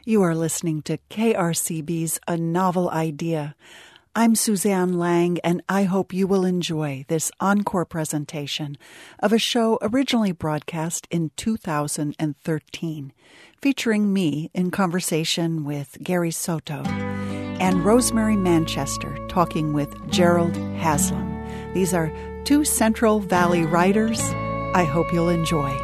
You are listening to KRCB's A Novel Idea. I'm Suzanne Lang, and I hope you will enjoy this encore presentation of a show originally broadcast in 2013, featuring me in conversation with Gary Soto and Rosemary Manchester talking with Gerald Haslam. These are two Central Valley writers. I hope you'll enjoy.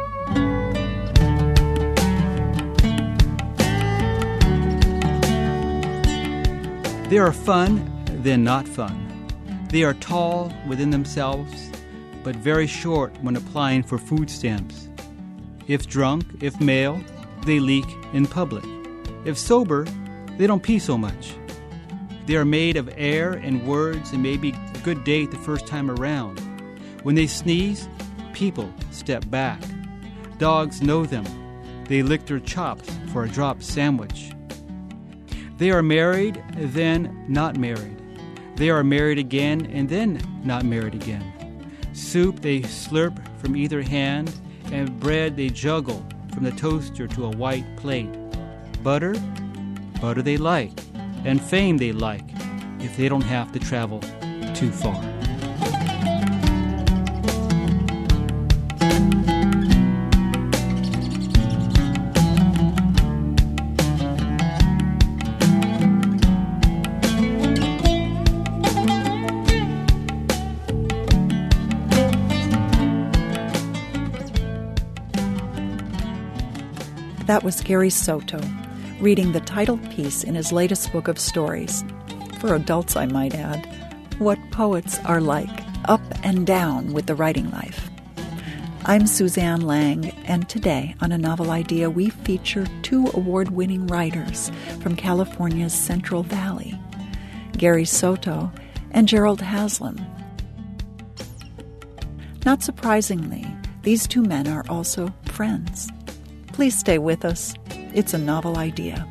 They are fun, then not fun. They are tall within themselves, but very short when applying for food stamps. If drunk, if male, they leak in public. If sober, they don't pee so much. They are made of air and words and maybe a good date the first time around. When they sneeze, people step back. Dogs know them. They lick their chops for a drop sandwich. They are married, then not married. They are married again and then not married again. Soup they slurp from either hand, and bread they juggle from the toaster to a white plate. Butter they like, and fame they like, if they don't have to travel too far. That was Gary Soto, reading the title piece in his latest book of stories. For adults, I might add, What Poets Are Like, Up and Down with the Writing Life. I'm Suzanne Lang, and today on A Novel Idea, we feature two award-winning writers from California's Central Valley, Gary Soto and Gerald Haslam. Not surprisingly, these two men are also friends. Please stay with us. It's a novel idea.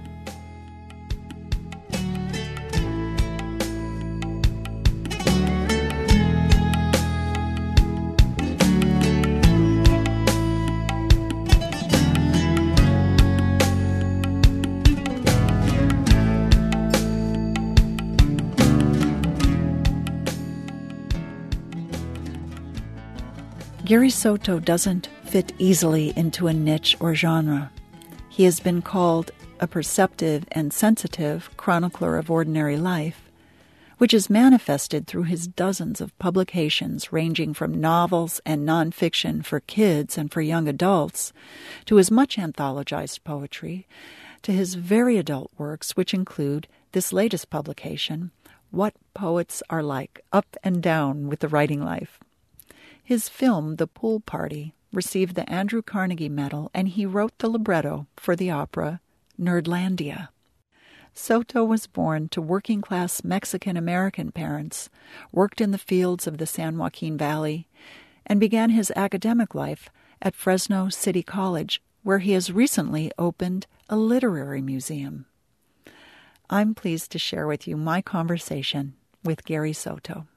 Gary Soto doesn't fit easily into a niche or genre. He has been called a perceptive and sensitive chronicler of ordinary life, which is manifested through his dozens of publications ranging from novels and nonfiction for kids and for young adults, to his much anthologized poetry, to his very adult works, which include this latest publication, What Poets Are Like, Up and Down with the Writing Life. His film, The Pool Party, received the Andrew Carnegie Medal, and he wrote the libretto for the opera Nerdlandia. Soto was born to working-class Mexican-American parents, worked in the fields of the San Joaquin Valley, and began his academic life at Fresno City College, where he has recently opened a literary museum. I'm pleased to share with you my conversation with Gary Soto.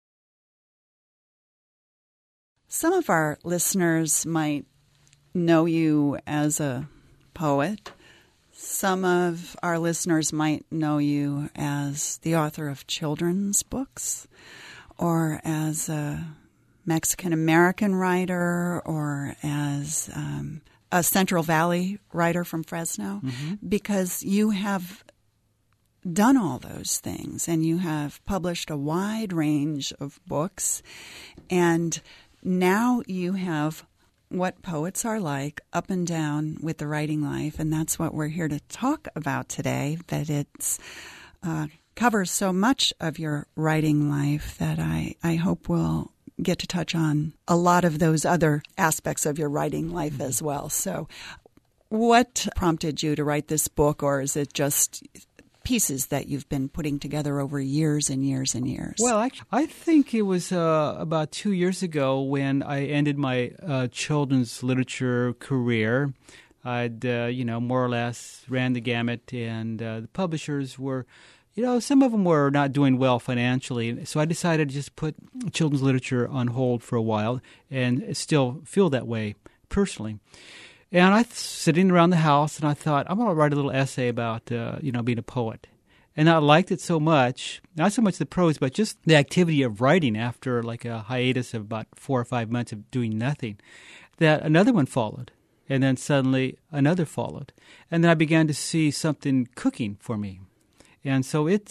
Some of our listeners might know you as a poet. Some of our listeners might know you as the author of children's books, or as a Mexican-American writer, or as a Central Valley writer from Fresno, because you have done all those things, and you have published a wide range of books, and now you have What Poets Are Like, Up and Down with the Writing Life, and that's what we're here to talk about today, that it's covers so much of your writing life that I hope we'll get to touch on a lot of those other aspects of your writing life as well. So what prompted you to write this book, or is it just pieces that you've been putting together over years and years and years? Well, I think it was about 2 years ago when I ended my children's literature career. I'd, more or less ran the gamut, and the publishers were, some of them were not doing well financially. So I decided to just put children's literature on hold for a while, and still feel that way personally. And I sitting around the house, and I thought, I'm going to write a little essay about, being a poet. And I liked it so much, not so much the prose, but just the activity of writing after like a hiatus of about 4 or 5 months of doing nothing, that another one followed. And then suddenly another followed. And then I began to see something cooking for me. And so it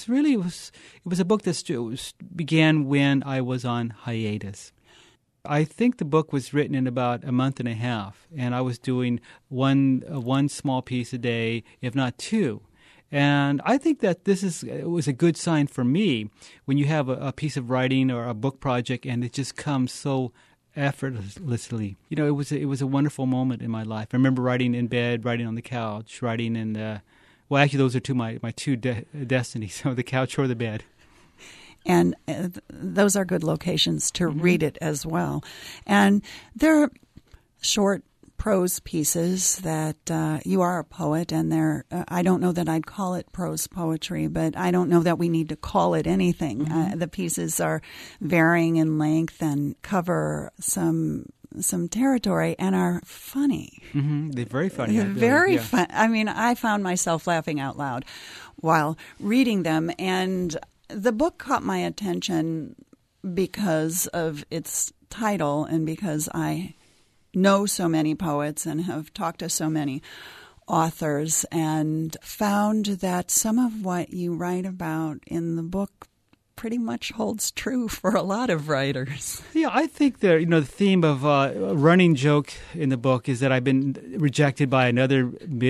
was a book that began when I was on hiatus. I think the book was written in about a month and a half, and I was doing one small piece a day, if not two. And I think that it was a good sign for me when you have a piece of writing or a book project and it just comes so effortlessly. You know, it was a wonderful moment in my life. I remember writing in bed, writing on the couch, writing in well, actually, those are my two destinies, so the couch or the bed. And those are good locations to read it as well. And there are short prose pieces that you are a poet, and I don't know that I'd call it prose poetry, but I don't know that we need to call it anything. The pieces are varying in length and cover some territory and are funny. They're very funny. They're very fun. I mean, I found myself laughing out loud while reading them, and the book caught my attention because of its title and because I know so many poets and have talked to so many authors and found that some of what you write about in the book pretty much holds true for a lot of writers. Yeah, I think the theme of a running joke in the book is that I've been rejected by another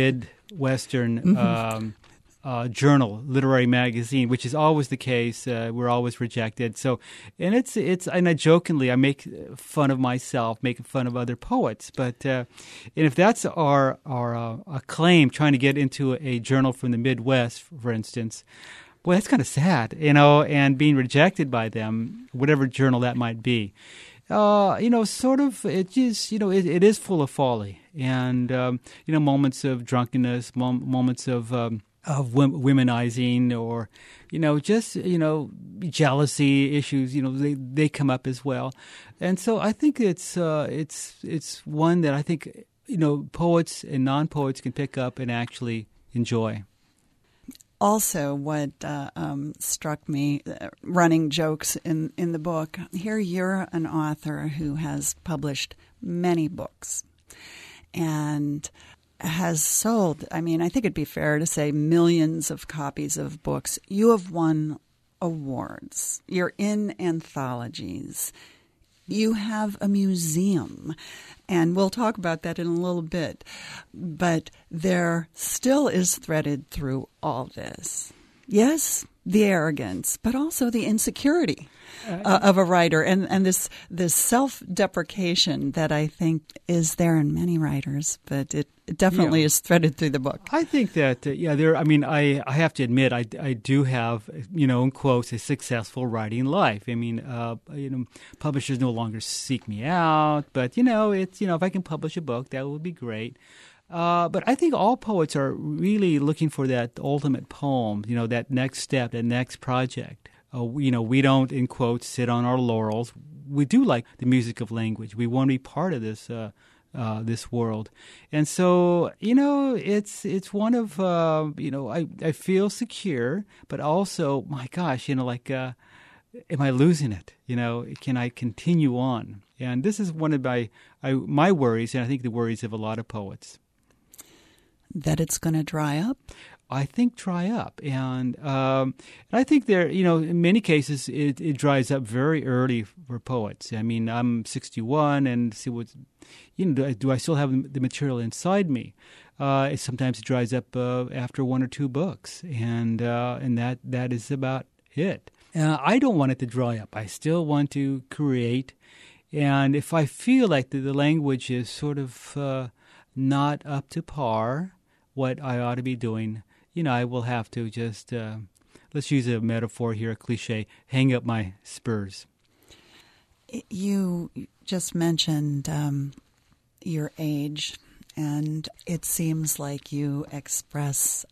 Midwestern journal, literary magazine, which is always the case. We're always rejected. So, and and I jokingly, I make fun of myself, making fun of other poets. But and if that's our claim, trying to get into a journal from the Midwest, for instance, boy, that's kind of sad, and being rejected by them, whatever journal that might be. Sort of, it is full of folly and, moments of drunkenness, moments of womenizing or, jealousy issues, they come up as well. And so I think it's one that I think, poets and non-poets can pick up and actually enjoy. Also, what struck me, running jokes in the book, here you're an author who has published many books and has sold, I think it'd be fair to say, millions of copies of books. You have won awards. You're in anthologies. You have a museum, and we'll talk about that in a little bit. But there still is threaded through all this. Yes, the arrogance, but also the insecurity of a writer, and this self-deprecation that I think is there in many writers, but it definitely is threaded through the book. I think that I have to admit I do have, in quotes, a successful writing life. Publishers no longer seek me out, but if I can publish a book, that would be great. But I think all poets are really looking for that ultimate poem, that next step, that next project. We don't, in quotes, sit on our laurels. We do like the music of language. We want to be part of this world. And so, it's one of, I feel secure, but also, my gosh, am I losing it? Can I continue on? And this is one of my worries, and I think the worries of a lot of poets. That it's going to dry up? I think dry up. And I think there, in many cases, it dries up very early for poets. I'm 61 and see do I still have the material inside me? Sometimes it dries up after one or two books. And that is about it. I don't want it to dry up. I still want to create. And if I feel like the language is sort of not up to par, what I ought to be doing, I will have to just, let's use a metaphor here, a cliche, hang up my spurs. You just mentioned your age, and it seems like you express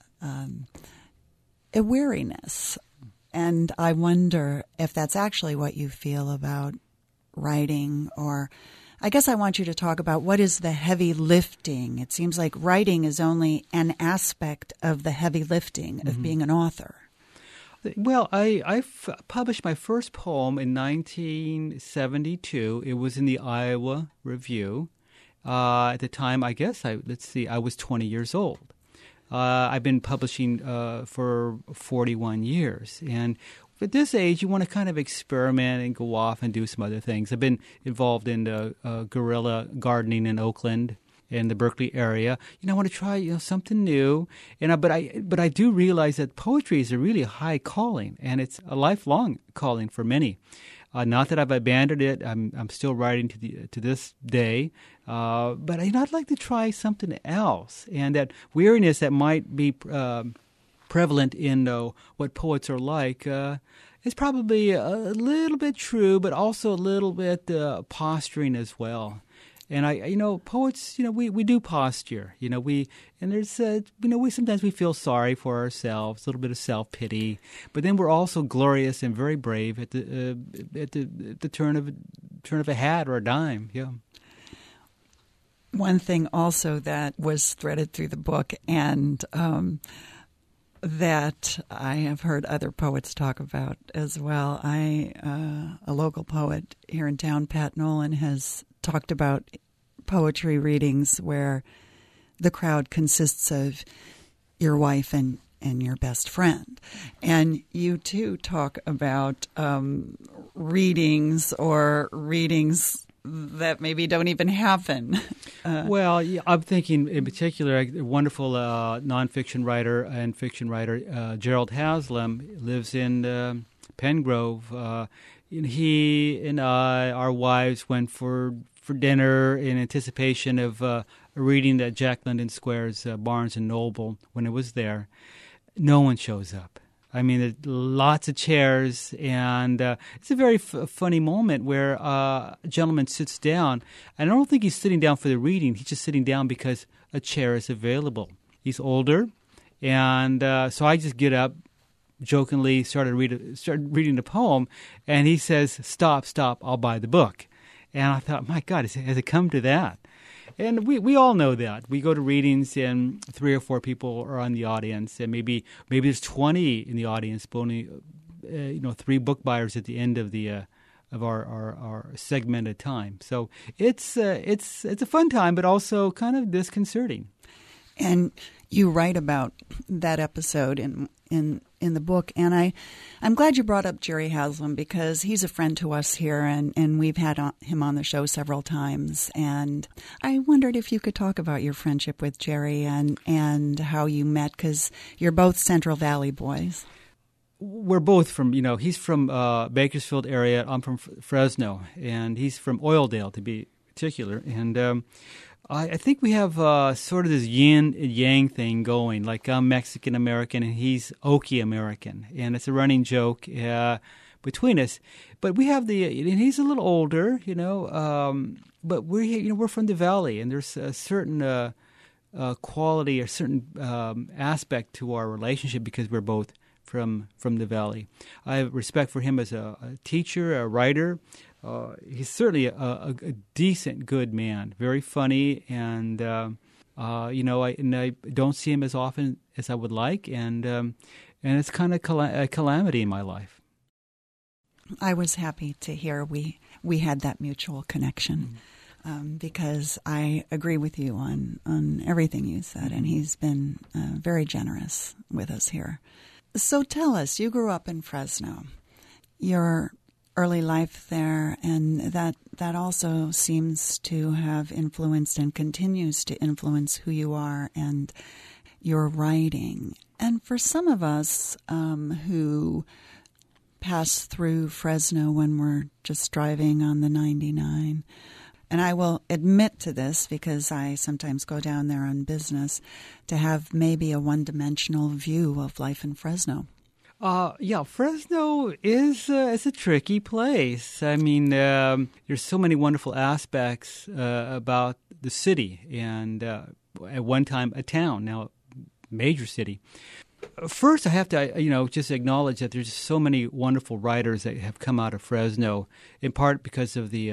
a weariness. And I wonder if that's actually what you feel about writing, or I guess I want you to talk about what is the heavy lifting. It seems like writing is only an aspect of the heavy lifting of being an author. Well, I published my first poem in 1972. It was in the Iowa Review. At the time, I guess, I was 20 years old. I've been publishing for 41 years. And at this age, you want to kind of experiment and go off and do some other things. I've been involved in guerrilla gardening in Oakland in the Berkeley area. I want to try something new. But I do realize that poetry is a really high calling, and it's a lifelong calling for many. Not that I've abandoned it. I'm still writing to this day. But I'd like to try something else. And that weariness that might be prevalent in what poets are like is probably a little bit true, but also a little bit posturing as well. And poets, we do posture. We sometimes we feel sorry for ourselves, a little bit of self-pity, but then we're also glorious and very brave at the turn of a hat or a dime. Yeah. One thing also that was threaded through the book, and that I have heard other poets talk about as well. A local poet here in town, Pat Nolan, has talked about poetry readings where the crowd consists of your wife and your best friend. And you, too, talk about readings that maybe don't even happen. Well, I'm thinking in particular, a wonderful nonfiction writer and fiction writer, Gerald Haslam, lives in Pengrove. He and I, our wives, went for dinner in anticipation of a reading at Jack London Square's Barnes & Noble when it was there. No one shows up. I mean, there's lots of chairs, and it's a very funny moment where a gentleman sits down. And I don't think he's sitting down for the reading. He's just sitting down because a chair is available. He's older, and so I just get up, jokingly started reading the poem, and he says, "Stop, I'll buy the book." And I thought, my God, has it come to that? And we all know that. We go to readings and 3 or 4 people are on the audience, and maybe there's 20 in the audience, but only 3 book buyers at the end of our segmented time. So it's a fun time, but also kind of disconcerting. And you write about that episode in the book, and I'm glad you brought up Jerry Haslam, because he's a friend to us here, and we've had him on the show several times. And I wondered if you could talk about your friendship with Jerry and how you met, because you're both Central Valley boys. We're both from, he's from Bakersfield area. I'm from Fresno, and he's from Oildale, to be particular. And I think we have sort of this yin and yang thing going. Like, I'm Mexican-American and he's Okie-American. And it's a running joke between us. But we have and he's a little older, but we're from the Valley, and there's a certain quality, a certain aspect to our relationship because we're both from the Valley. I have respect for him as a teacher, a writer. He's certainly a decent, good man, very funny, and I don't see him as often as I would like, and it's kind of a calamity in my life. I was happy to hear we had that mutual connection, because I agree with you on everything you said, and he's been very generous with us here. So tell us, you grew up in Fresno. Your early life there, and that also seems to have influenced and continues to influence who you are and your writing. And for some of us who pass through Fresno when we're just driving on the 99, and I will admit to this because I sometimes go down there on business, to have maybe a one-dimensional view of life in Fresno. Fresno is a tricky place. I mean, there's so many wonderful aspects about the city, and at one time a town, now a major city. First, I have to, just acknowledge that there's so many wonderful writers that have come out of Fresno, in part because of the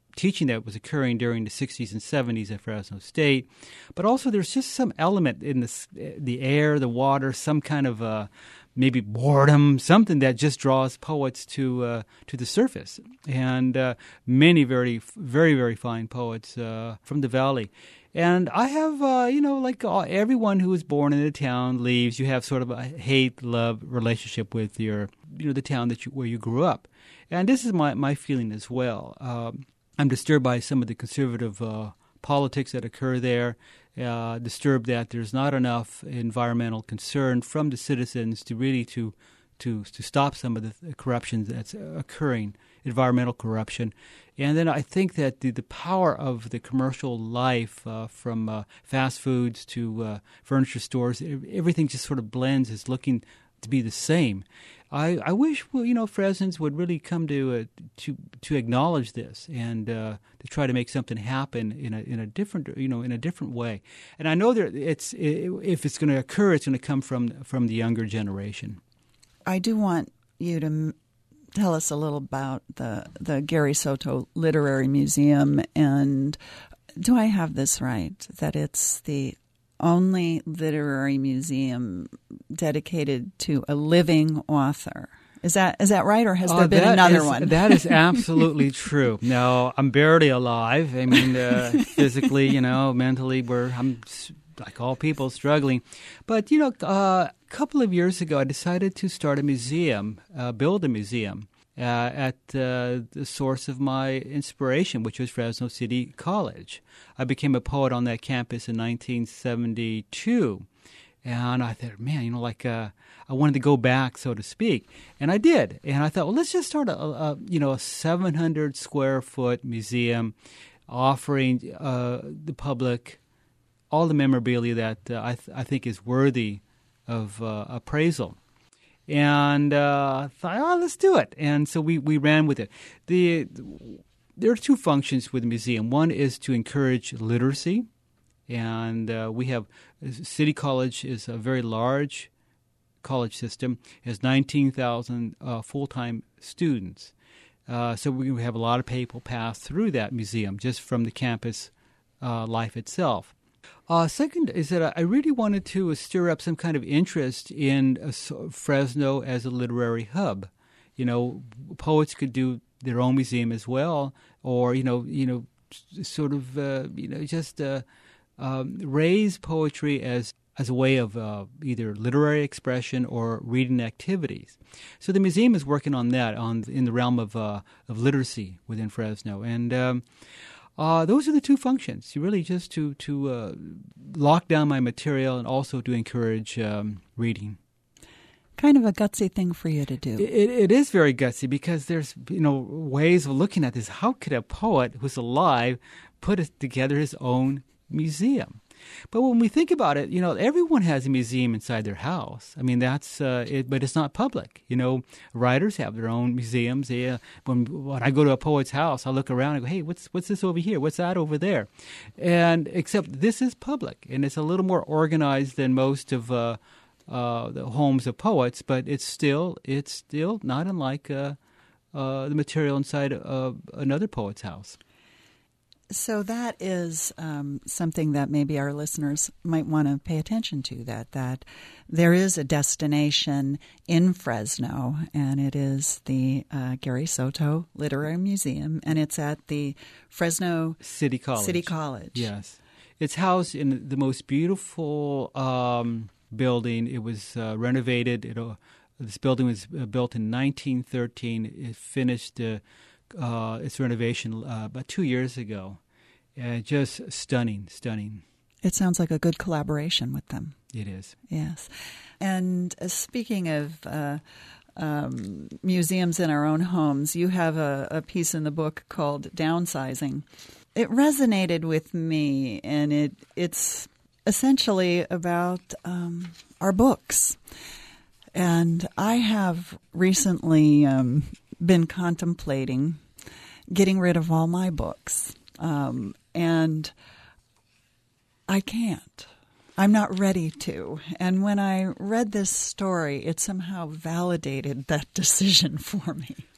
teaching that was occurring during the 60s and 70s at Fresno State. But also there's just some element in the air, the water, some kind of maybe boredom, something that just draws poets to the surface. And many very, very, very fine poets from the Valley. And I have, everyone who is born in a town leaves, you have sort of a hate-love relationship with the town where you grew up. And this is my feeling as well. I'm disturbed by some of the conservative politics that occur there, disturbed that there's not enough environmental concern from the citizens to really to stop some of the corruption that's occurring, environmental corruption. And then I think that the power of the commercial life, from fast foods to furniture stores, everything just sort of blends, is looking to be the same. I wish Fresnans would really come to acknowledge this and to try to make something happen in a different way. And I know that if it's going to occur, it's going to come from the younger generation. I do want you to tell us a little about the Gary Soto Literary Museum. And do I have this right, that it's the only literary museum dedicated to a living author? Is that right, or has there been another one? That is absolutely true. No, I'm barely alive. I mean, physically, mentally, I'm like all people struggling. But a couple of years ago, I decided to start a museum, build a museum at the source of my inspiration, which was Fresno City College. I became a poet on that campus in 1972. And I thought, man, I wanted to go back, so to speak. And I did. And I thought, well, let's just start a 700 square foot museum offering the public all the memorabilia that I think is worthy of appraisal. And thought, let's do it. And so we ran with it. There are two functions with the museum. One is to encourage literacy. And we have City College is a very large college system. It has 19,000 full-time students. So we have a lot of people pass through that museum just from the campus life itself. Second is that I really wanted to stir up some kind of interest in Fresno as a literary hub. Poets could do their own museum as well, or raise poetry as a way of either literary expression or reading activities. So the museum is working on that in the realm of literacy within Fresno, and those are the two functions. Really, just to lock down my material and also to encourage reading. Kind of a gutsy thing for you to do. It is very gutsy because there's ways of looking at this. How could a poet who's alive put together his own museum? But when we think about it, everyone has a museum inside their house. I mean, that's it, but it's not public. Writers have their own museums. When I go to a poet's house, I look around and go, hey, what's this over here? What's that over there? And except this is public, and it's a little more organized than most of the homes of poets, but it's still not unlike the material inside another poet's house. So that is something that maybe our listeners might want to pay attention to, that there is a destination in Fresno, and it is the Gary Soto Literary Museum, and it's at the Fresno City College. Yes. It's housed in the most beautiful building. It was renovated. This building was built in 1913. It finished its renovation about 2 years ago. Just stunning. It sounds like a good collaboration with them. It is. Yes. And speaking of museums in our own homes, you have a piece in the book called Downsizing. It resonated with me, and it's essentially about our books. And I have recently been contemplating getting rid of all my books. And I can't. I'm not ready to. And when I read this story, it somehow validated that decision for me.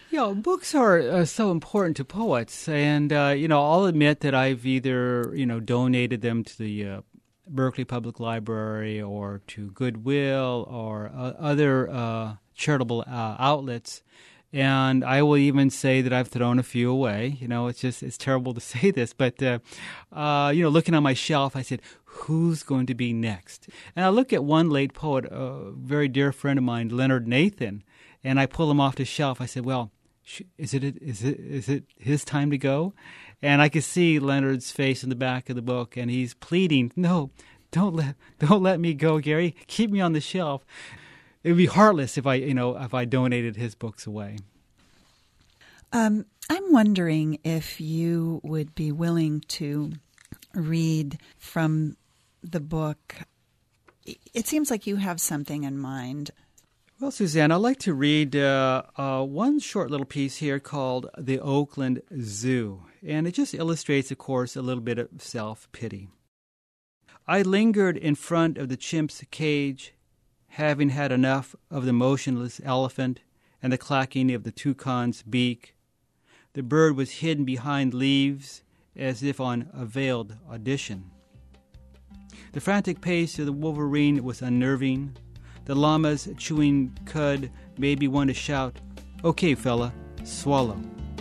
Books are so important to poets, and I'll admit that I've either donated them to the Berkeley Public Library or to Goodwill or other charitable outlets, and I will even say that I've thrown a few away. It's terrible to say this, but looking on my shelf, I said, who's going to be next? And I look at one late poet, a very dear friend of mine, Leonard Nathan, and I pull him off the shelf. I said, well, is it his time to go? And I could see Leonard's face in the back of the book, and he's pleading, "No, don't let me go, Gary. Keep me on the shelf." It would be heartless if I donated his books away. I'm wondering if you would be willing to read from the book. It seems like you have something in mind. Well, Suzanne, I'd like to read one short little piece here called The Oakland Zoo, and it just illustrates, of course, a little bit of self-pity. I lingered in front of the chimp's cage, having had enough of the motionless elephant and the clacking of the toucan's beak. The bird was hidden behind leaves as if on a veiled audition. The frantic pace of the wolverine was unnerving. The llama's chewing cud made me want to shout, "Okay, fella, swallow."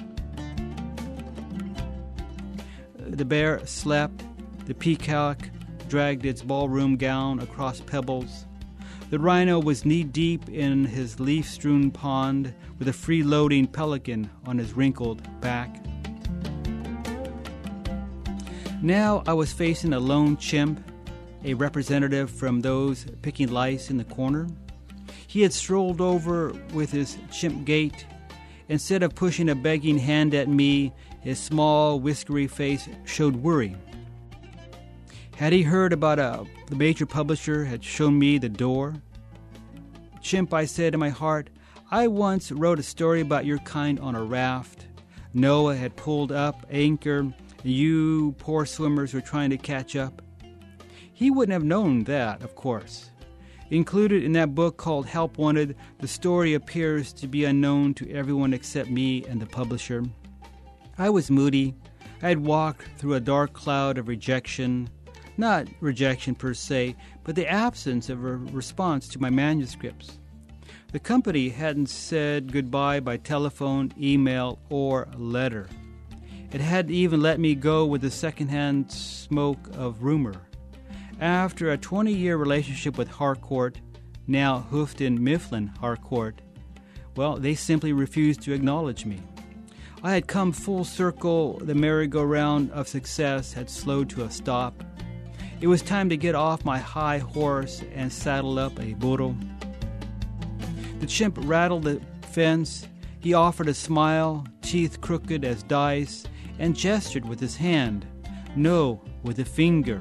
The bear slept. The peacock dragged its ballroom gown across pebbles. The rhino was knee-deep in his leaf-strewn pond with a free-loading pelican on his wrinkled back. Now I was facing a lone chimp, a representative from those picking lice in the corner. He had strolled over with his chimp gait. Instead of pushing a begging hand at me, his small, whiskery face showed worry. Had he heard about the major publisher had shown me the door? "Chimp," I said in my heart, "I once wrote a story about your kind on a raft. Noah had pulled up anchor, and you poor swimmers were trying to catch up." He wouldn't have known that, of course. Included in that book called Help Wanted, the story appears to be unknown to everyone except me and the publisher. I was moody. I had walked through a dark cloud of rejection. Not rejection per se, but the absence of a response to my manuscripts. The company hadn't said goodbye by telephone, email, or letter. It hadn't even let me go with the secondhand smoke of rumor. After a 20-year relationship with Harcourt, now Hoofton Mifflin Harcourt, well, they simply refused to acknowledge me. I had come full circle. The merry-go-round of success had slowed to a stop. It was time to get off my high horse and saddle up a burro. The chimp rattled the fence. He offered a smile, teeth crooked as dice, and gestured with his hand. No, with a finger.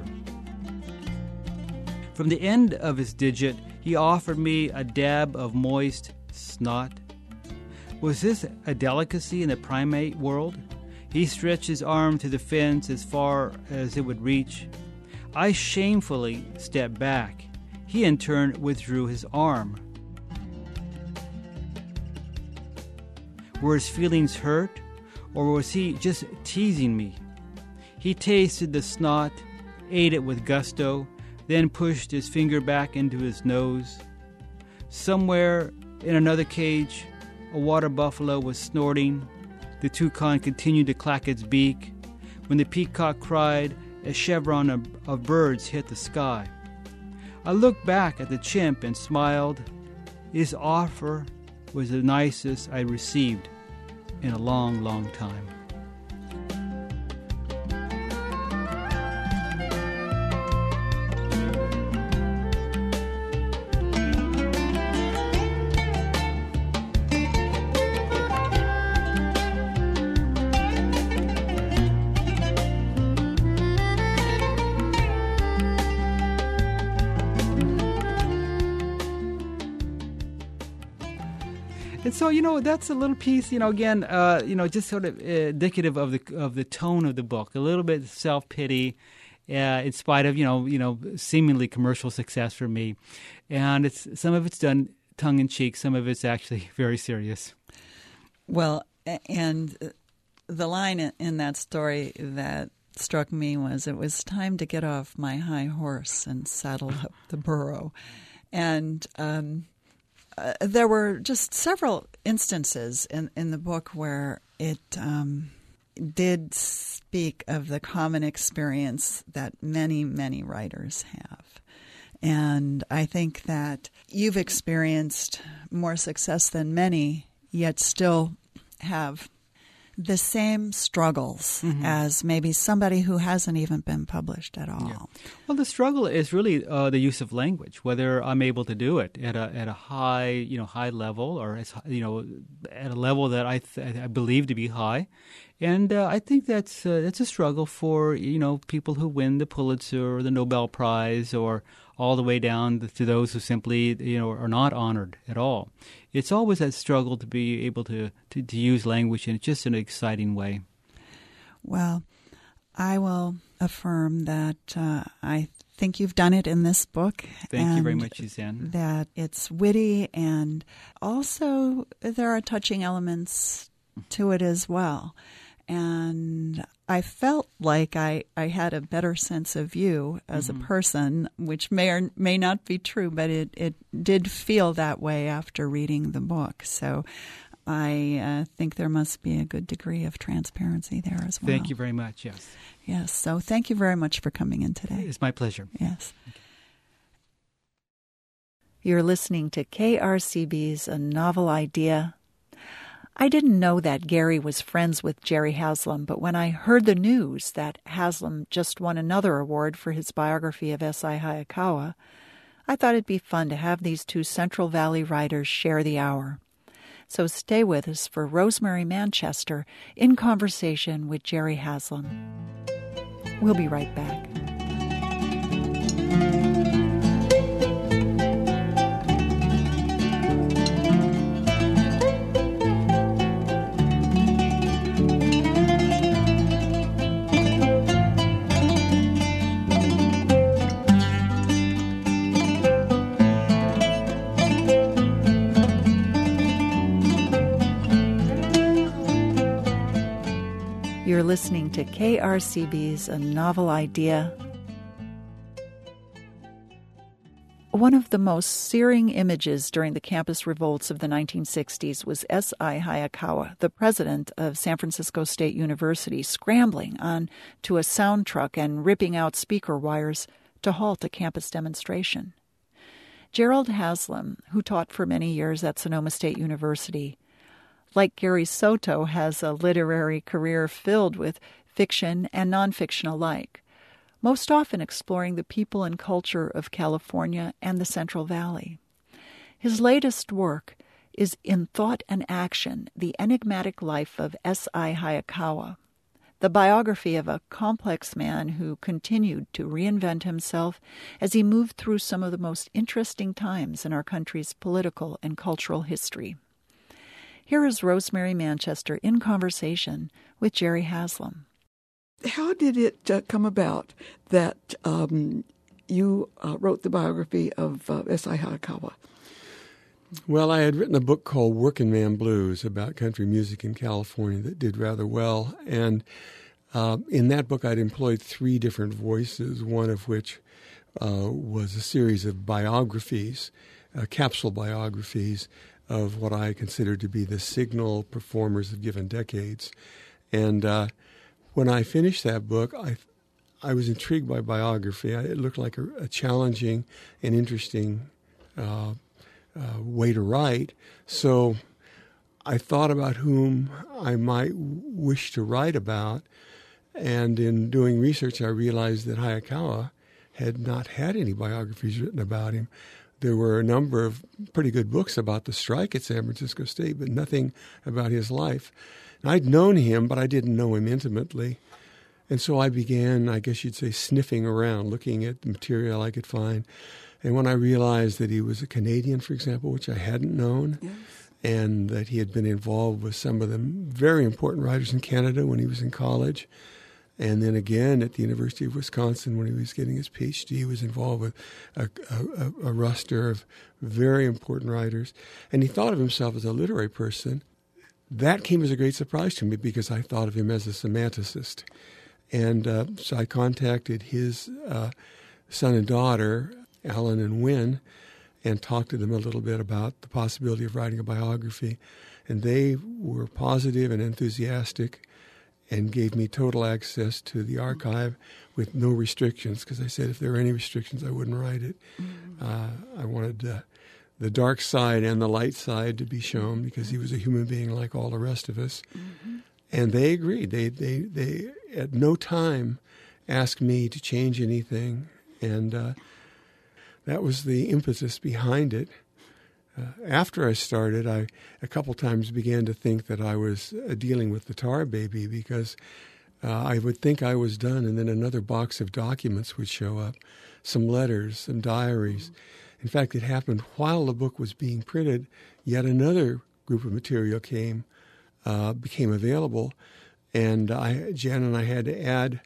From the end of his digit, he offered me a dab of moist snot. Was this a delicacy in the primate world? He stretched his arm to the fence as far as it would reach. I shamefully stepped back. He in turn withdrew his arm. Were his feelings hurt, or was he just teasing me? He tasted the snot, ate it with gusto, then pushed his finger back into his nose. Somewhere in another cage, a water buffalo was snorting. The toucan continued to clack its beak. When the peacock cried, a chevron of birds hit the sky. I looked back at the chimp and smiled. His offer was the nicest I received in a long, long time. And so, that's a little piece, again, just sort of indicative of the tone of the book, a little bit self-pity, in spite of, seemingly commercial success for me. And some of it's done tongue-in-cheek, some of it's actually very serious. Well, and the line in that story that struck me was, "It was time to get off my high horse and saddle up the burro." And there were just several instances in the book where it did speak of the common experience that many, many writers have. And I think that you've experienced more success than many, yet still have the same struggles as maybe somebody who hasn't even been published at all. Yeah. Well, the struggle is really the use of language, whether I'm able to do it at a high level, or at a level that I believe to be high. And I think that's a struggle for people who win the Pulitzer or the Nobel Prize, or all the way down to those who simply are not honored at all. It's always that struggle to be able to use language in just an exciting way. Well, I will affirm that I think you've done it in this book. Thank you very much, Suzanne. That it's witty, and also there are touching elements to it as well. And I felt like I had a better sense of you as a person, which may or may not be true, but it did feel that way after reading the book. So I think there must be a good degree of transparency there as well. Thank you very much, yes. Yes, so thank you very much for coming in today. It's my pleasure. Yes. You're listening to KRCB's A Novel Idea. I didn't know that Gary was friends with Jerry Haslam, but when I heard the news that Haslam just won another award for his biography of S.I. Hayakawa, I thought it'd be fun to have these two Central Valley writers share the hour. So stay with us for Rosemary Manchester in conversation with Jerry Haslam. We'll be right back. You're listening to KRCB's A Novel Idea. One of the most searing images during the campus revolts of the 1960s was S.I. Hayakawa, the president of San Francisco State University, scrambling onto a sound truck and ripping out speaker wires to halt a campus demonstration. Gerald Haslam, who taught for many years at Sonoma State University, like Gary Soto, has a literary career filled with fiction and nonfiction alike, most often exploring the people and culture of California and the Central Valley. His latest work is In Thought and Action, The Enigmatic Life of S.I. Hayakawa, the biography of a complex man who continued to reinvent himself as he moved through some of the most interesting times in our country's political and cultural history. Here is Rosemary Manchester in conversation with Jerry Haslam. How did it come about that you wrote the biography of S.I. Hayakawa? Well, I had written a book called Working Man Blues about country music in California that did rather well. And in that book, I'd employed 3 different voices, one of which was a series of biographies, capsule biographies, of what I consider to be the signal performers of given decades. And when I finished that book, I was intrigued by biography. It looked like a challenging and interesting way to write. So I thought about whom I might wish to write about. And in doing research, I realized that Hayakawa had not had any biographies written about him. There were a number of pretty good books about the strike at San Francisco State, but nothing about his life. And I'd known him, but I didn't know him intimately. And so I began, I guess you'd say, sniffing around, looking at the material I could find. And when I realized that he was a Canadian, for example, which I hadn't known, yes, and that he had been involved with some of the very important writers in Canada when he was in college, and then again at the University of Wisconsin when he was getting his PhD, he was involved with a roster of very important writers. And he thought of himself as a literary person. that came as a great surprise to me because I thought of him as a semanticist. And so I contacted his son and daughter, Alan and Wynne, and talked to them a little bit about the possibility of writing a biography. And they were positive and enthusiastic and gave me total access to the archive with no restrictions, because I said if there were any restrictions, I wouldn't write it. I wanted the dark side and the light side to be shown because he was a human being like all the rest of us. And they agreed. They at no time asked me to change anything, and that was the impetus behind it. After I started, I a couple times began to think that I was dealing with the tar baby because I would think I was done, and then another box of documents would show up, some letters, some diaries. In fact, it happened while the book was being printed. Yet another group of material became available, and Jan and I had to add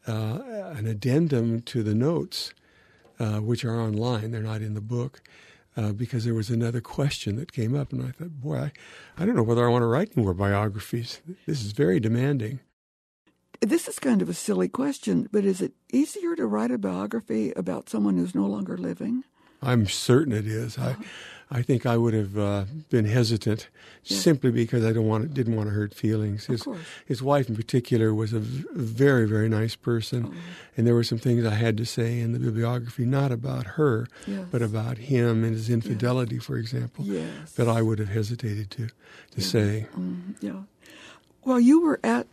an addendum to the notes, which are online. They're not in the book. Because there was another question that came up, and I thought, boy, I don't know whether I want to write any more biographies. This is very demanding. This is kind of a silly question, but is it easier to write a biography about someone who's no longer living? I'm certain it is. I think I would have been hesitant simply because I didn't want to hurt feelings. His wife in particular was a very, very nice person, and there were some things I had to say in the bibliography, not about her, but about him and his infidelity, for example, that I would have hesitated to say. Yeah. Well, you were at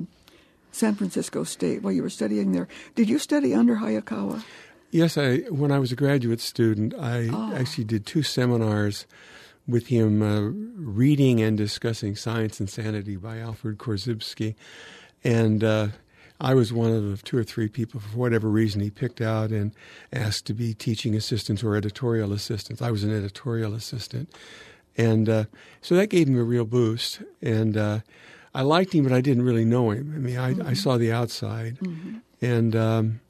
San Francisco State while you were studying there. Did you study under Hayakawa? Yes, when I was a graduate student, I actually did 2 seminars with him, reading and discussing Science and Sanity by Alfred Korzybski. And I was one of the 2 or 3 people, for whatever reason, he picked out and asked to be teaching assistants or editorial assistants. I was an editorial assistant. And so that gave him a real boost. And I liked him, but I didn't really know him. I mean, I saw the outside. And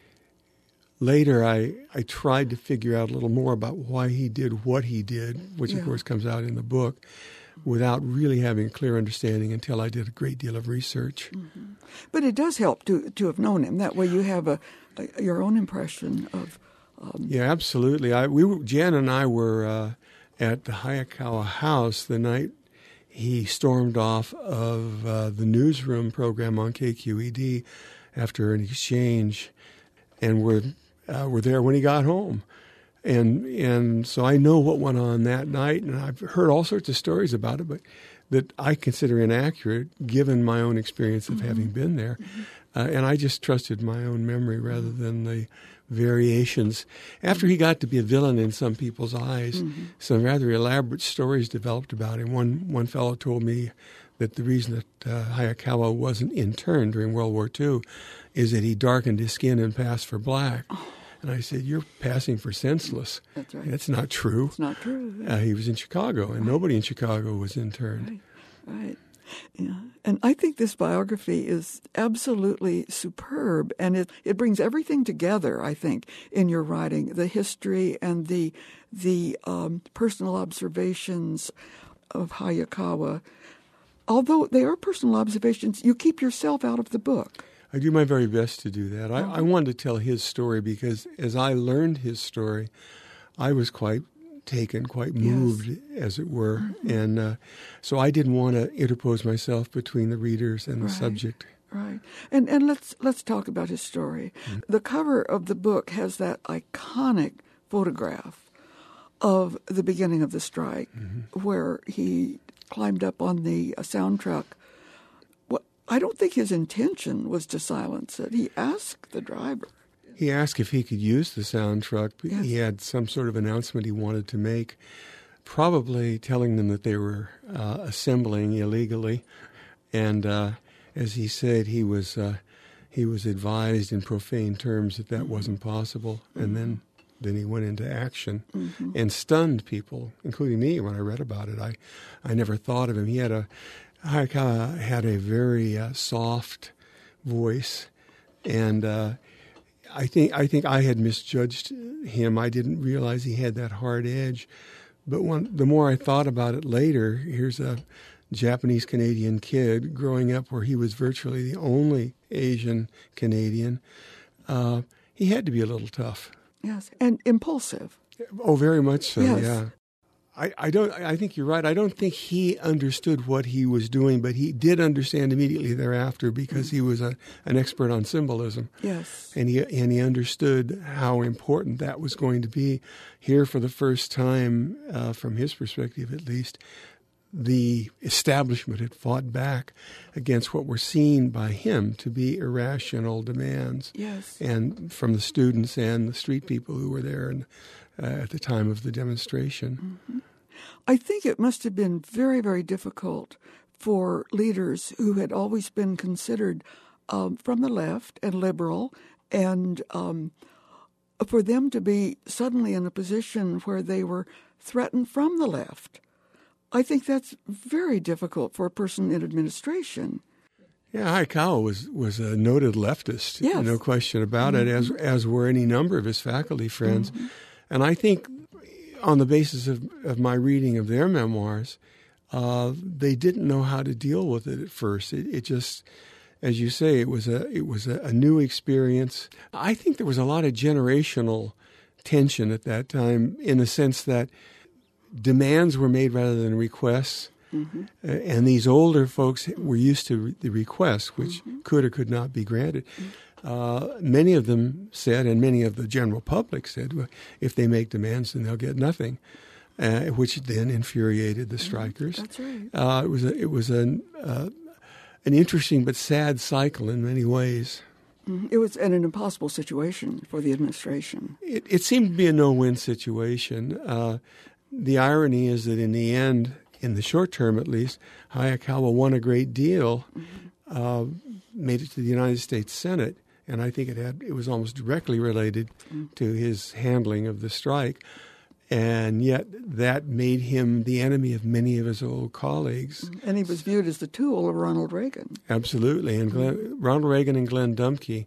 later, I tried to figure out a little more about why he did what he did, which, of course, comes out in the book, without really having a clear understanding until I did a great deal of research. But it does help to have known him. That way you have your own impression of... Yeah, absolutely. Jan and I were at the Hayakawa house the night he stormed off of the newsroom program on KQED after an exchange, and were there when he got home. And so I know what went on that night, and I've heard all sorts of stories about it, but that I consider inaccurate given my own experience of having been there. And I just trusted my own memory rather than the variations. After he got to be a villain in some people's eyes, some rather elaborate stories developed about him. One fellow told me that the reason that Hayakawa wasn't interned during World War II is that he darkened his skin and passed for black. And I said, "You're passing for senseless." That's right. That's not true. It's not true. He was in Chicago, and nobody in Chicago was interned. Right. Yeah. And I think this biography is absolutely superb, and it brings everything together, I think, in your writing, the history and the personal observations of Hayakawa. Although they are personal observations, you keep yourself out of the book. I do my very best to do that. I wanted to tell his story because as I learned his story, I was quite taken, quite moved, as it were. And so I didn't want to interpose myself between the readers and the subject. Right. And let's talk about his story. The cover of the book has that iconic photograph of the beginning of the strike where he climbed up on the sound truck. I don't think his intention was to silence it. He asked the driver. He asked if he could use the sound truck. Yes. He had some sort of announcement he wanted to make, probably telling them that they were assembling illegally. And as he said, he was advised in profane terms that wasn't possible. And then he went into action and stunned people, including me, when I read about it. I never thought of him. Hayakawa had a very soft voice, and I think I had misjudged him. I didn't realize he had that hard edge. But the more I thought about it later, here's a Japanese Canadian kid growing up where he was virtually the only Asian Canadian, he had to be a little tough. Yes, and impulsive. Oh, very much so, Yes. yeah. I think you're right. I don't think he understood what he was doing, but he did understand immediately thereafter because he was an expert on symbolism. Yes. And he understood how important that was going to be. Here for the first time, from his perspective at least, the establishment had fought back against what were seen by him to be irrational demands. Yes. And from the students and the street people who were there at the time of the demonstration. Mm-hmm. I think it must have been very, very difficult for leaders who had always been considered from the left and liberal, and for them to be suddenly in a position where they were threatened from the left. I think that's very difficult for a person in administration. Yeah, Hayakawa was a noted leftist, yes. No question about it, as were any number of his faculty friends. Mm-hmm. And I think on the basis of my reading of their memoirs, they didn't know how to deal with it at first. It just, as you say, it was a new experience. I think there was a lot of generational tension at that time in the sense that demands were made rather than requests. Mm-hmm. And these older folks were used to the requests, which could or could not be granted. Many of them said, and many of the general public said, well, if they make demands, then they'll get nothing, which then infuriated the strikers. That's right. It was an interesting but sad cycle in many ways. It was an impossible situation for the administration. It seemed to be a no-win situation. The irony is that in the end, in the short term at least, Hayakawa won a great deal, made it to the United States Senate, and I think it was almost directly related to his handling of the strike. And yet that made him the enemy of many of his old colleagues. And he was viewed as the tool of Ronald Reagan. Absolutely. And Ronald Reagan and Glenn Dumke,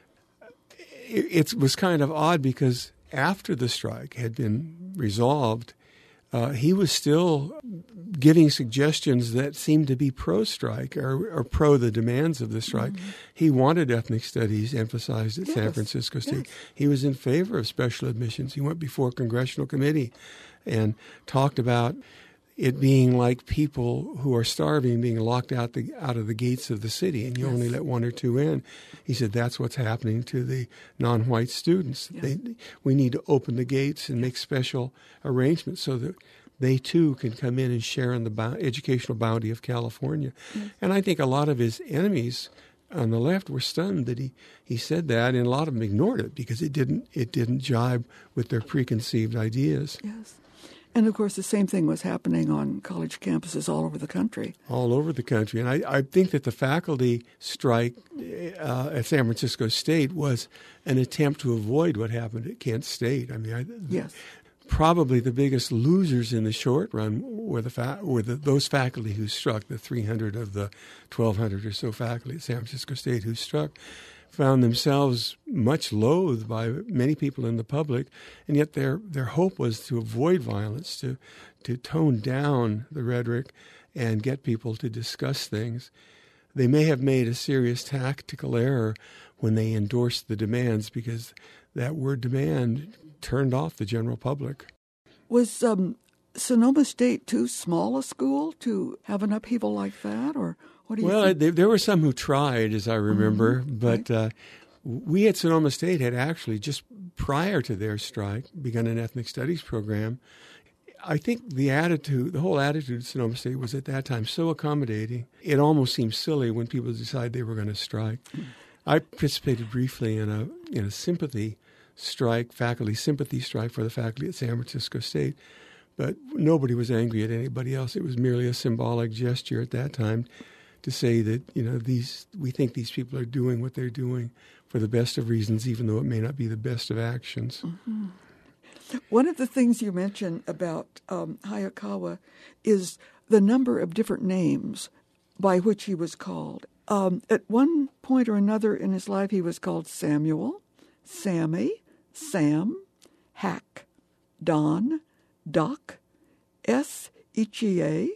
it was kind of odd because after the strike had been resolved, he was still giving suggestions that seemed to be pro-strike or pro the demands of the strike. Mm-hmm. He wanted ethnic studies emphasized at San Francisco State. Yes. He was in favor of special admissions. He went before a congressional committee and talked about it being like people who are starving being locked out of the gates of the city, and you only let one or two in. He said that's what's happening to the non-white students. Yes. We need to open the gates and make special arrangements so that they too can come in and share in the educational bounty of California. Yes. And I think a lot of his enemies on the left were stunned that he said that, and a lot of them ignored it because it didn't jibe with their preconceived ideas. Yes. And, of course, the same thing was happening on college campuses all over the country. All over the country. And I think that the faculty strike at San Francisco State was an attempt to avoid what happened at Kent State. I mean, yes. Probably the biggest losers in the short run were those faculty who struck, the 300 of the 1,200 or so faculty at San Francisco State who struck, found themselves much loathed by many people in the public, and yet their hope was to avoid violence, to tone down the rhetoric and get people to discuss things. They may have made a serious tactical error when they endorsed the demands because that word demand turned off the general public. Was Sonoma State too small a school to have an upheaval like that, or what do you think? Well, there were some who tried, as I remember, but we at Sonoma State had actually, just prior to their strike, begun an ethnic studies program. I think the whole attitude at Sonoma State was at that time so accommodating, it almost seemed silly when people decided they were going to strike. I participated briefly in a sympathy strike, faculty sympathy strike for the faculty at San Francisco State, but nobody was angry at anybody else. It was merely a symbolic gesture at that time to say that, we think these people are doing what they're doing for the best of reasons, even though it may not be the best of actions. Mm-hmm. One of the things you mentioned about Hayakawa is the number of different names by which he was called. At one point or another in his life, he was called Samuel, Sammy, Sam, Hack, Don, Doc, S. Ichie,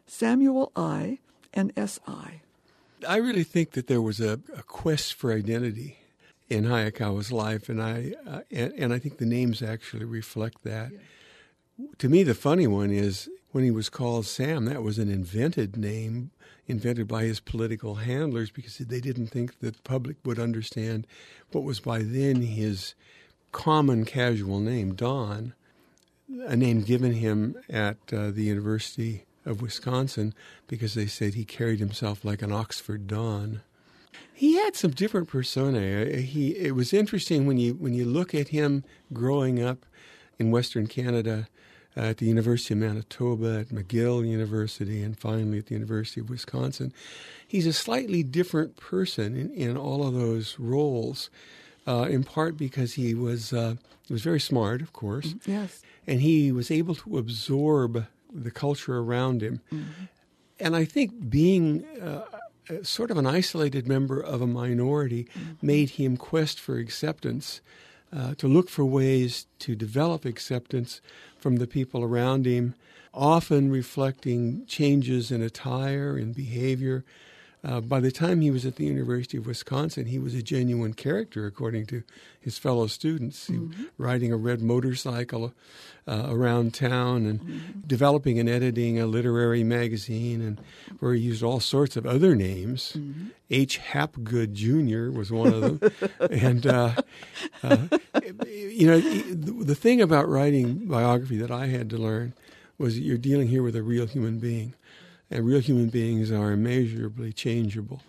Samuel I, and S.I. I really think that there was a quest for identity in Hayakawa's life, and I think the names actually reflect that. Yes. To me, the funny one is when he was called Sam, that was an invented name, invented by his political handlers because they didn't think that the public would understand what was by then his common casual name, Don, a name given him at the University of Wisconsin because they said he carried himself like an Oxford Don. He had some different personae. It was interesting when you look at him growing up in Western Canada at the University of Manitoba, at McGill University, and finally at the University of Wisconsin. He's a slightly different person in all of those roles, in part because he was very smart, of course. Yes. And he was able to absorb the culture around him. Mm-hmm. And I think being sort of an isolated member of a minority made him quest for acceptance, to look for ways to develop acceptance from the people around him, often reflecting changes in attire and behavior. By the time he was at the University of Wisconsin, he was a genuine character, according to his fellow students, riding a red motorcycle around town and developing and editing a literary magazine, and where he used all sorts of other names. H. Hapgood Jr. was one of them. And, the thing about writing biography that I had to learn was that you're dealing here with a real human being. And real human beings are immeasurably changeable.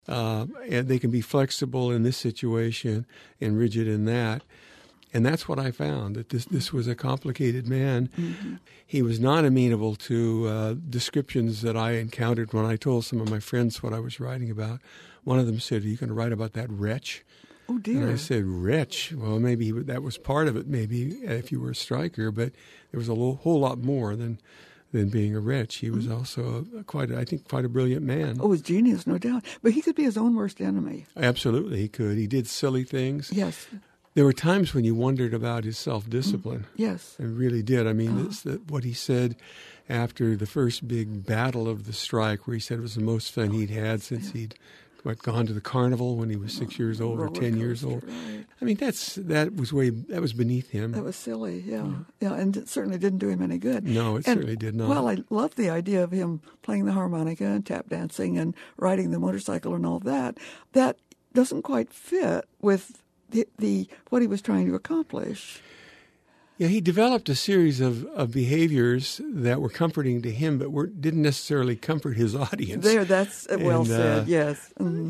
And they can be flexible in this situation and rigid in that. And that's what I found, that this was a complicated man. Mm-hmm. He was not amenable to descriptions that I encountered when I told some of my friends what I was writing about. One of them said, "Are you going to write about that wretch?" Oh, dear. And I said, "Wretch? Well, maybe that was part of it, maybe, if you were a striker. But there was a whole lot more than being a wretch. He was also quite a brilliant man." Oh, his genius, no doubt. But he could be his own worst enemy. Absolutely, he could. He did silly things. Yes. There were times when you wondered about his self-discipline. Yes. It really did. I mean, what he said after the first big battle of the strike, where he said it was the most fun he'd had since he'd gone to the carnival when he was 6 years old or 10 years old. Right. I mean, that was beneath him. That was silly, yeah, and it certainly didn't do him any good. No, it certainly did not. Well, I love the idea of him playing the harmonica and tap dancing and riding the motorcycle and all that. That doesn't quite fit with the what he was trying to accomplish. Yeah, he developed a series of behaviors that were comforting to him, but didn't necessarily comfort his audience. That's well said. Yes,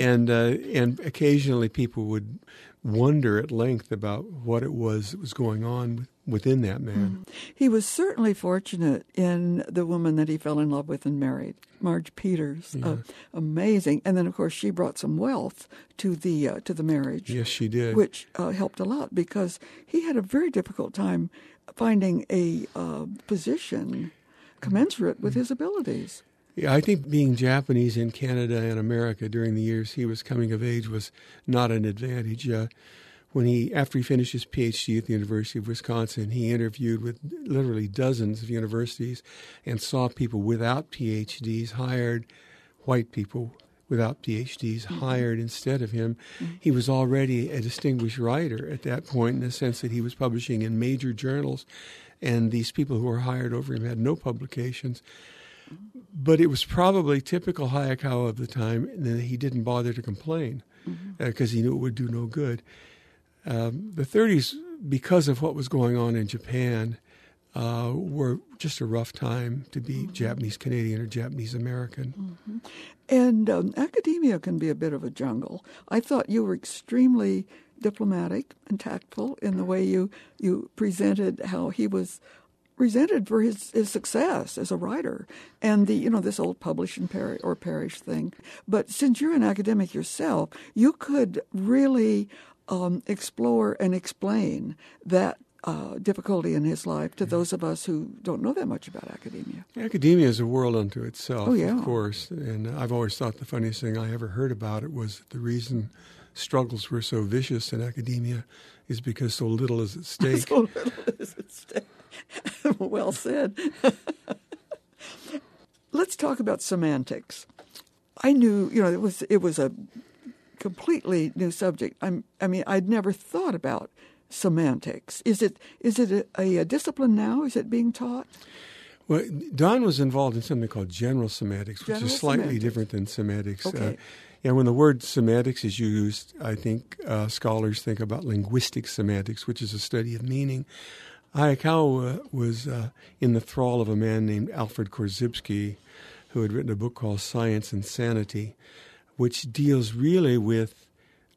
and occasionally people would wonder at length about what it was that was going on within that man. He was certainly fortunate in the woman that he fell in love with and married, Marge Peters. Yeah. Amazing, and then of course she brought some wealth to the marriage. Yes, she did, which helped a lot because he had a very difficult time finding a position commensurate with his abilities. Yeah, I think being Japanese in Canada and America during the years he was coming of age was not an advantage. After he finished his PhD at the University of Wisconsin, he interviewed with literally dozens of universities and saw people without PhDs hired, white people without PhDs hired instead of him. He was already a distinguished writer at that point in the sense that he was publishing in major journals, and these people who were hired over him had no publications. But it was probably typical Hayakawa of the time that he didn't bother to complain because he knew it would do no good. The 30s, because of what was going on in Japan, were just a rough time to be Japanese Canadian or Japanese American. And academia can be a bit of a jungle. I thought you were extremely diplomatic and tactful in the way you presented how he was resented for his success as a writer and this old publish and perish thing. But since you're an academic yourself, you could really explore and explain that difficulty in his life to those of us who don't know that much about academia. Academia is a world unto itself, of course. And I've always thought the funniest thing I ever heard about it was that the reason struggles were so vicious in academia is because so little is at stake. So little is at stake. Well said. Let's let's talk about semantics. I knew, it was a completely new subject. I'd never thought about semantics. Is it a discipline now? Is it being taught? Well, Don was involved in something called general semantics, which is slightly different than semantics. Okay. When the word semantics is used, I think scholars think about linguistic semantics, which is a study of meaning. Hayakawa was in the thrall of a man named Alfred Korzybski, who had written a book called Science and Sanity, which deals really with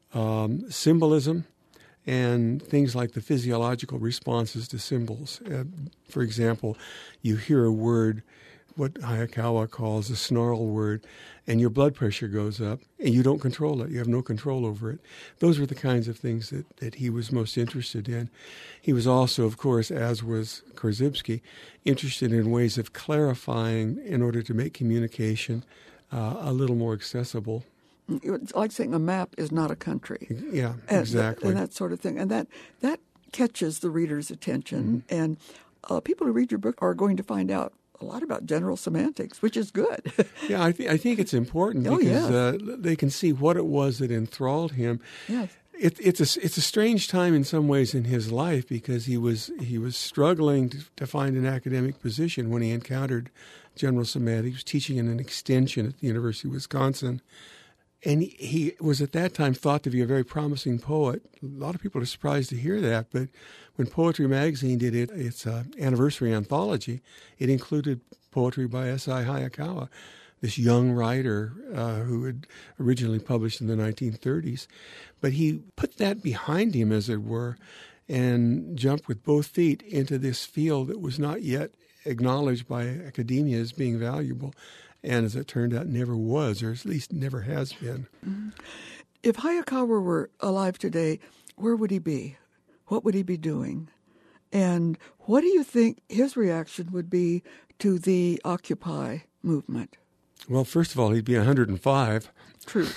symbolism and things like the physiological responses to symbols. For example, you hear a word, what Hayakawa calls a snarl word, and your blood pressure goes up, and you don't control it. You have no control over it. Those were the kinds of things that he was most interested in. He was also, of course, as was Korzybski, interested in ways of clarifying in order to make communication a little more accessible. It's like saying a map is not a country. Yeah, exactly. And that sort of thing. And that catches the reader's attention. Mm-hmm. And people who read your book are going to find out a lot about general semantics, which is good. Yeah, I think it's important because they can see what it was that enthralled him. Yes. It's a strange time in some ways in his life because he was struggling to find an academic position when he encountered general semantics. He was teaching in an extension at the University of Wisconsin. And he was at that time thought to be a very promising poet. A lot of people are surprised to hear that, but when Poetry Magazine did its anniversary anthology, it included poetry by S.I. Hayakawa, this young writer who had originally published in the 1930s. But he put that behind him, as it were, and jumped with both feet into this field that was not yet acknowledged by academia as being valuable. And as it turned out, never was, or at least never has been. Mm-hmm. If Hayakawa were alive today, where would he be? What would he be doing? And what do you think his reaction would be to the Occupy movement? Well, first of all, he'd be 105. True.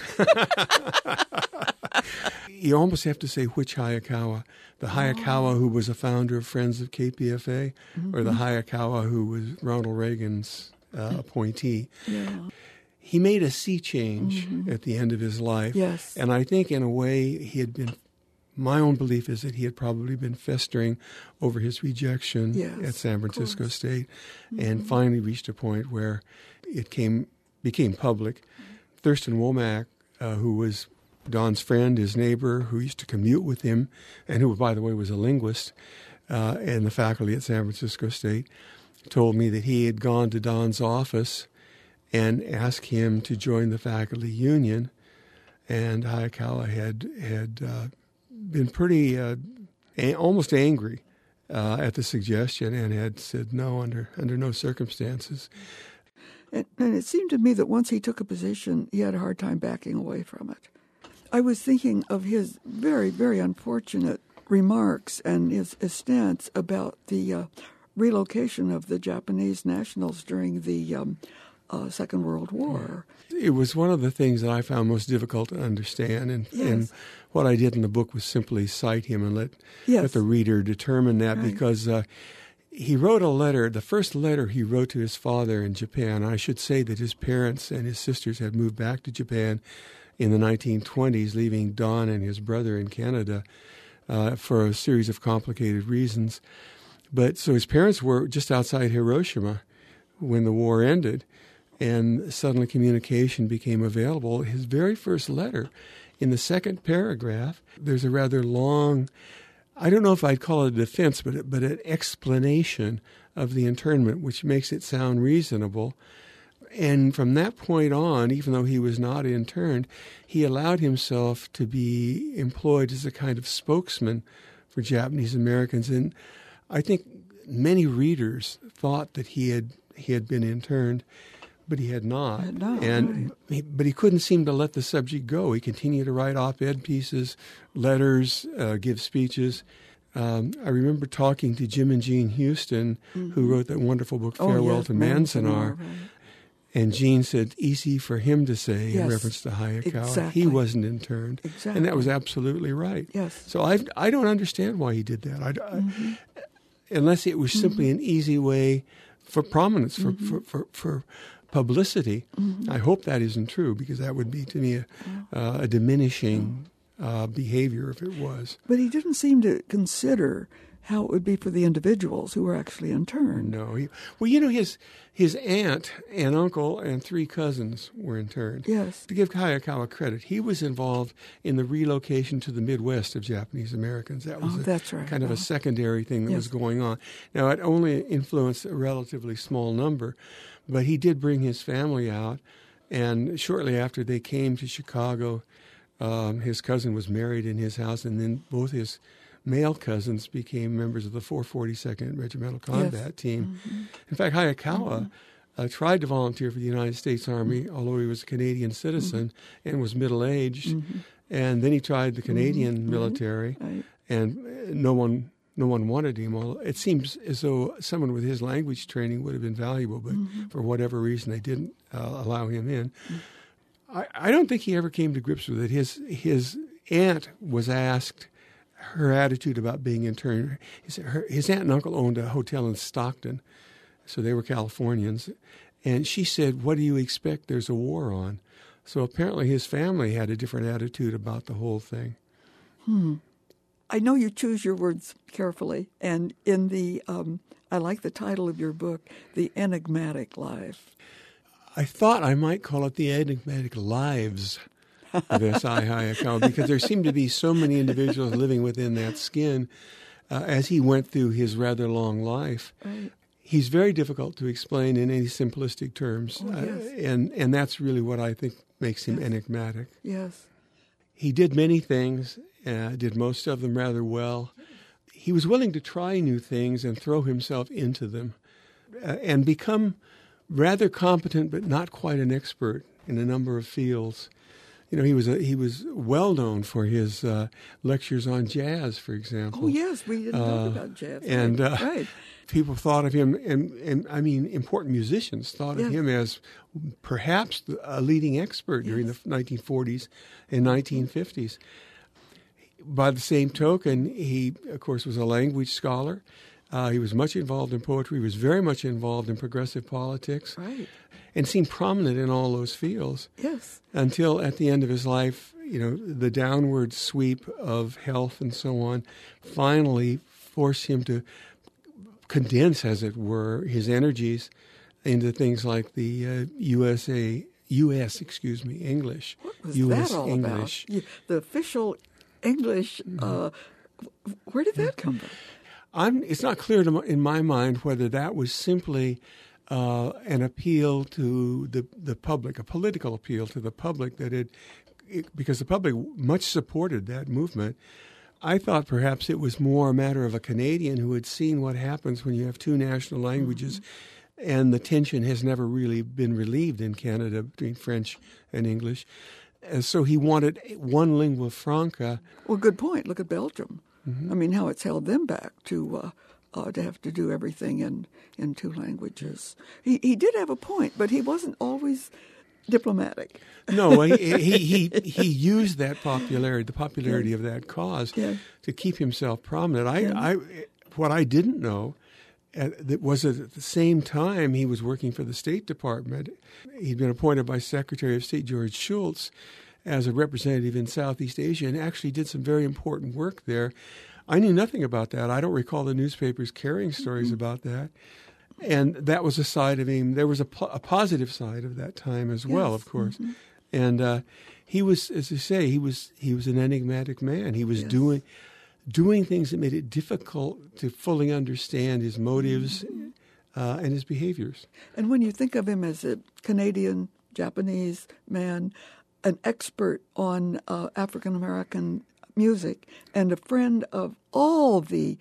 You almost have to say which Hayakawa. The Hayakawa who was a founder of Friends of KPFA, mm-hmm. or the Hayakawa who was Ronald Reagan's appointee. Yeah. He made a sea change mm-hmm. at the end of his life. Yes. And I think in a way my own belief is that he had probably been festering over his rejection at San Francisco State mm-hmm. and finally reached a point where it became public. Thurston Womack, who was Don's friend, his neighbor, who used to commute with him, and who, by the way, was a linguist and the faculty at San Francisco State, told me that he had gone to Don's office and asked him to join the faculty union, and Hayakawa had been pretty almost angry at the suggestion and had said no under no circumstances. And it seemed to me that once he took a position, he had a hard time backing away from it. I was thinking of his very, very unfortunate remarks and his stance about the relocation of the Japanese nationals during the Second World War. It was one of the things that I found most difficult to understand, and what I did in the book was simply cite him and let the reader determine that, right. Because he wrote a letter, the first letter he wrote to his father in Japan. I should say that his parents and his sisters had moved back to Japan in the 1920s, leaving Don and his brother in Canada for a series of complicated reasons. But so his parents were just outside Hiroshima when the war ended, and suddenly communication became available. His very first letter, in the second paragraph, there's a rather long, I don't know if I'd call it a defense, but an explanation of the internment, which makes it sound reasonable. And from that point on, even though he was not interned, he allowed himself to be employed as a kind of spokesman for Japanese Americans. And I think many readers thought that he had been interned, but he had not. But he couldn't seem to let the subject go. He continued to write op-ed pieces, letters, give speeches. I remember talking to Jim and Jean Houston, mm-hmm. who wrote that wonderful book, Farewell to Manzanar. Right. And Jean said, easy for him to say, in reference to Hayakawa. Exactly. He wasn't interned. Exactly. And that was absolutely right. Yes. So I don't understand why he did that. Mm-hmm. Unless it was simply mm-hmm. an easy way for prominence, for publicity. I hope that isn't true, because that would be, to me, a diminishing behavior if it was. But he didn't seem to consider how it would be for the individuals who were actually interned. No. His aunt and uncle and 3 cousins were interned. Yes. To give Hayakawa credit, he was involved in the relocation to the Midwest of Japanese Americans. That was that's right. kind of a secondary thing that Yes. was going on. Now, it only influenced a relatively small number, but he did bring his family out, and shortly after they came to Chicago, his cousin was married in his house, and then both his male cousins became members of the 442nd Regimental Combat Team. In fact, Hayakawa tried to volunteer for the United States Army, although he was a Canadian citizen and was middle-aged. And then he tried the Canadian military, and no one wanted him. It seems as though someone with his language training would have been valuable, but for whatever reason, they didn't allow him in. I don't think he ever came to grips with it. His aunt was asked her attitude about being interned. His aunt and uncle owned a hotel in Stockton, so they were Californians. And she said, "What do you expect? There's a war on." So apparently his family had a different attitude about the whole thing. I know you choose your words carefully, and in the I like the title of your book, The Enigmatic Life. I thought I might call it The Enigmatic Lives of S.I. Hayakawa, because there seemed to be so many individuals living within that skin as he went through his rather long life. Right. He's very difficult to explain in any simplistic terms, and that's really what I think makes him enigmatic. Yes. He did many things, did most of them rather well. He was willing to try new things and throw himself into them and become rather competent but not quite an expert in a number of fields. He was well known for his lectures on jazz, for example. Oh, yes, we didn't talk about jazz. And right. People thought of him, and I mean, important musicians thought of him as perhaps a leading expert during the 1940s and 1950s. By the same token, he, of course, was a language scholar. He was much involved in poetry. He was very much involved in progressive politics. Right. And seemed prominent in all those fields. Yes. Until at the end of his life, the downward sweep of health and so on finally forced him to condense, as it were, his energies into things like the English. What was US that all English. about? The official English, where did that come from? It's not clear in my mind whether that was simply an appeal to the public, a political appeal to the public because the public much supported that movement. I thought perhaps it was more a matter of a Canadian who had seen what happens when you have 2 national languages, and the tension has never really been relieved in Canada between French and English. And so he wanted one lingua franca. Well, good point. Look at Belgium. I mean, how it's held them back to have to do everything in 2 languages. He did have a point, but he wasn't always diplomatic. No, he used that popularity, the popularity of that cause, to keep himself prominent. What I didn't know that was at the same time he was working for the State Department. He'd been appointed by Secretary of State George Shultz as a representative in Southeast Asia and actually did some very important work there. I knew nothing about that. I don't recall the newspapers carrying stories about that. And that was a side of him. There was a positive side of that time as well, of course. And he was, as I say, he was an enigmatic man. He was doing things that made it difficult to fully understand his motives and his behaviors. And when you think of him as a Canadian, Japanese man, an expert on African-American music, and a friend of all the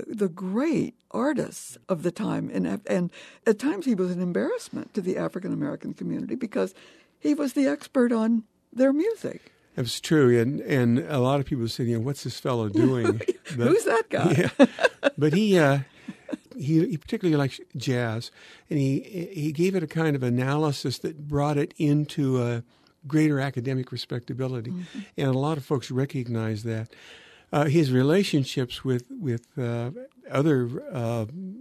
great artists of the time, and at times he was an embarrassment to the African-American community because he was the expert on their music. It was true, and a lot of people said, "What's this fellow doing?" Who's that guy? But he particularly liked jazz, and he gave it a kind of analysis that brought it into a greater academic respectability, and a lot of folks recognize that. His relationships with other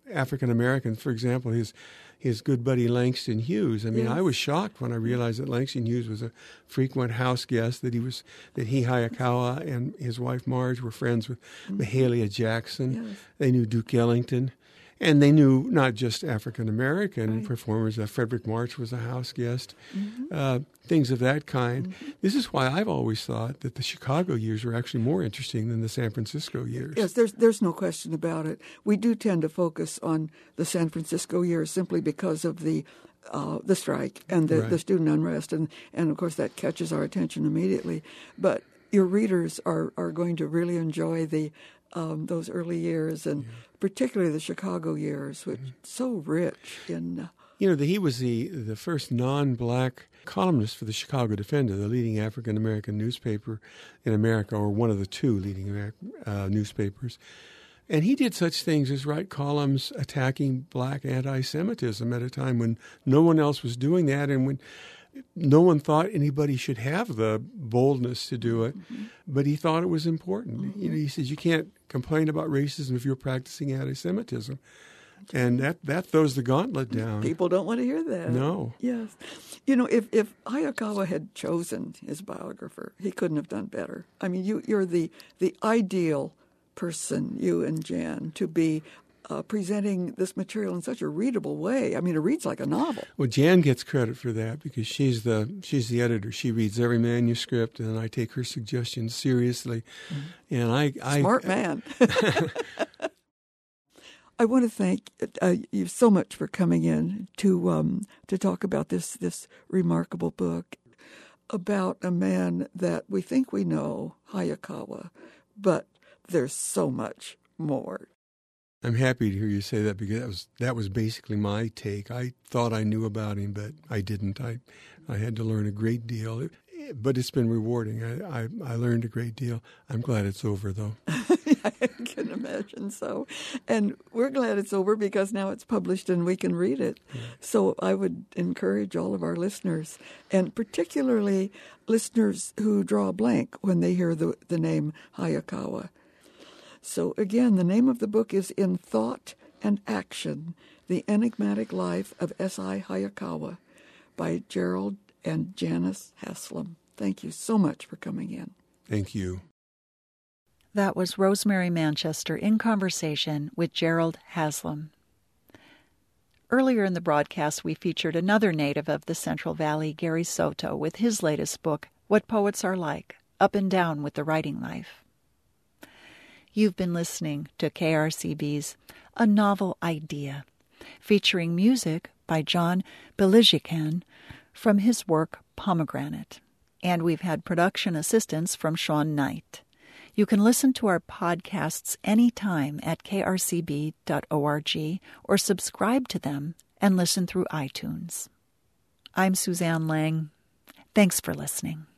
African Americans. For example, his good buddy Langston Hughes. I mean, Yes. I was shocked when I realized that Langston Hughes was a frequent house guest, that he Hayakawa and his wife Marge were friends with Mahalia Jackson. Yes. They knew Duke Ellington. And they knew not just African-American Right. performers. Frederick March was a house guest, things of that kind. This is why I've always thought that the Chicago years were actually more interesting than the San Francisco years. Yes, there's no question about it. We do tend to focus on the San Francisco years simply because of the strike and the Right. student unrest, and of course that catches our attention immediately. But your readers are going to really enjoy those early years, and particularly the Chicago years, which so rich in. He was the first non-black columnist for the Chicago Defender, the leading African-American newspaper in America, or one of the two leading newspapers. And he did such things as write columns attacking black anti-Semitism at a time when no one else was doing that, and when no one thought anybody should have the boldness to do it, but he thought it was important. He says, you can't complain about racism if you're practicing anti-Semitism. And that throws the gauntlet down. People don't want to hear that. No. Yes. If Hayakawa had chosen his biographer, he couldn't have done better. I mean, you're the ideal person, you and Jan, to be presenting this material in such a readable way. I mean, it reads like a novel. Well, Jan gets credit for that because she's the editor. She reads every manuscript, and I take her suggestions seriously. And I Smart man. I want to thank you so much for coming in to talk about this remarkable book about a man that we think we know, Hayakawa, but there's so much more. I'm happy to hear you say that because that was basically my take. I thought I knew about him, but I didn't. I had to learn a great deal, but it's been rewarding. I learned a great deal. I'm glad it's over, though. I can imagine so. And we're glad it's over because now it's published and we can read it. Yeah. So I would encourage all of our listeners, and particularly listeners who draw a blank when they hear the name Hayakawa. So again, the name of the book is In Thought and Action, The Enigmatic Life of S.I. Hayakawa by Gerald and Janice Haslam. Thank you so much for coming in. Thank you. That was Rosemary Manchester in conversation with Gerald Haslam. Earlier in the broadcast, we featured another native of the Central Valley, Gary Soto, with his latest book, What Poets Are Like, Up and Down with the Writing Life. You've been listening to KRCB's A Novel Idea, featuring music by John Belijikan from his work Pomegranate. And we've had production assistance from Sean Knight. You can listen to our podcasts anytime at krcb.org or subscribe to them and listen through iTunes. I'm Suzanne Lang. Thanks for listening.